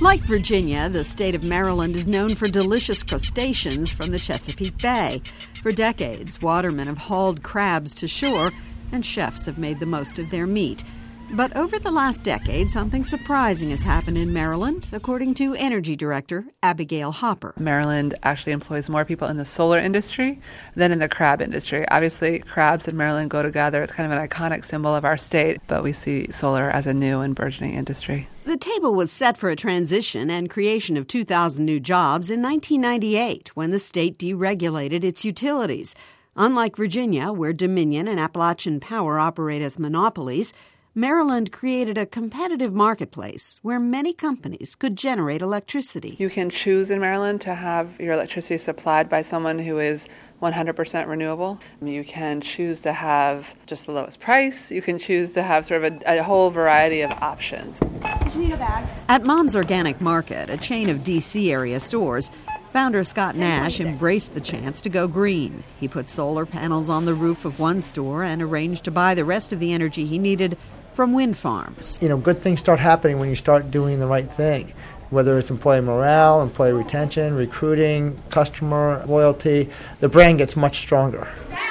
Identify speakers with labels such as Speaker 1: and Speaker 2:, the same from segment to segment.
Speaker 1: Like Virginia, the state of Maryland is known for delicious crustaceans from the Chesapeake Bay. For decades, watermen have hauled crabs to shore, and chefs have made the most of their meat. But over the last decade, something surprising has happened in Maryland, according to Energy Director Abigail Hopper.
Speaker 2: Maryland actually employs more people in the solar industry than in the crab industry. Obviously, crabs and Maryland go together. It's kind of an iconic symbol of our state, but we see solar as a new and burgeoning industry.
Speaker 1: The table was set for a transition and creation of 2,000 new jobs in 1998 when the state deregulated its utilities. Unlike Virginia, where Dominion and Appalachian Power operate as monopolies, Maryland created a competitive marketplace where many companies could generate electricity.
Speaker 2: You can choose in Maryland to have your electricity supplied by someone who is 100% renewable. You can choose to have just the lowest price. You can choose to have sort of a whole variety of options.
Speaker 1: Did you need a bag? At Mom's Organic Market, a chain of D.C. area stores, founder Scott Nash embraced the chance to go green. He put solar panels on the roof of one store and arranged to buy the rest of the energy he needed from wind farms.
Speaker 3: Good things start happening when you start doing the right thing, whether it's employee morale, employee retention, recruiting, customer loyalty. The brand gets much stronger.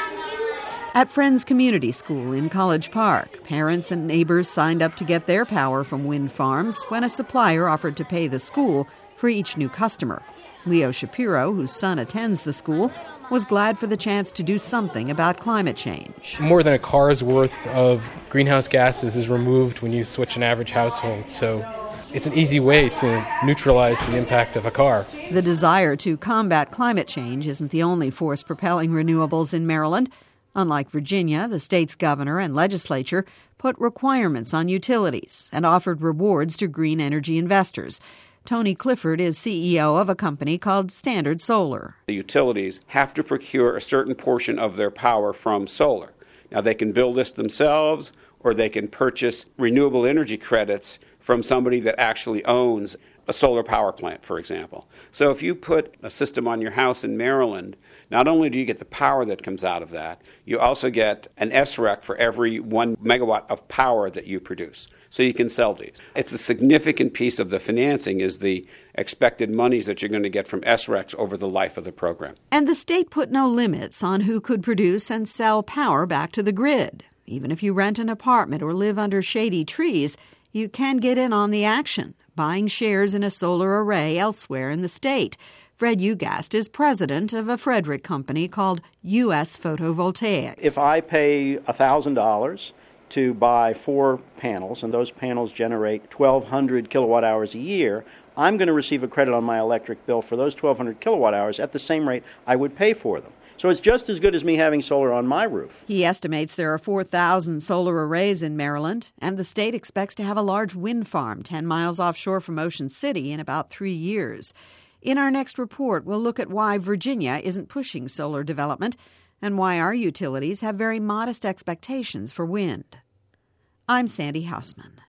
Speaker 1: At Friends Community School in College Park, parents and neighbors signed up to get their power from wind farms when a supplier offered to pay the school for each new customer. Leo Shapiro, whose son attends the school, was glad for the chance to do something about climate change.
Speaker 4: More than a car's worth of greenhouse gases is removed when you switch an average household, so it's an easy way to neutralize the impact of a car.
Speaker 1: The desire to combat climate change isn't the only force propelling renewables in Maryland. Unlike Virginia, the state's governor and legislature put requirements on utilities and offered rewards to green energy investors. Tony Clifford is CEO of a company called Standard Solar.
Speaker 5: The utilities have to procure a certain portion of their power from solar. Now, they can build this themselves, or they can purchase renewable energy credits from somebody that actually owns a solar power plant, for example. So if you put a system on your house in Maryland, not only do you get the power that comes out of that, you also get an SREC for every 1 megawatt of power that you produce. So you can sell these. It's a significant piece of the financing is the expected monies that you're going to get from SRECs over the life of the program.
Speaker 1: And the state put no limits on who could produce and sell power back to the grid. Even if you rent an apartment or live under shady trees, you can get in on the action, buying shares in a solar array elsewhere in the state. Fred Ugast is president of a Frederick company called U.S. Photovoltaics.
Speaker 6: If I pay $1,000 to buy 4 panels, and those panels generate 1,200 kilowatt hours a year, I'm going to receive a credit on my electric bill for those 1,200 kilowatt hours at the same rate I would pay for them. So it's just as good as me having solar on my roof.
Speaker 1: He estimates there are 4,000 solar arrays in Maryland, and the state expects to have a large wind farm 10 miles offshore from Ocean City in about 3 years. In our next report, we'll look at why Virginia isn't pushing solar development and why our utilities have very modest expectations for wind. I'm Sandy Hausman.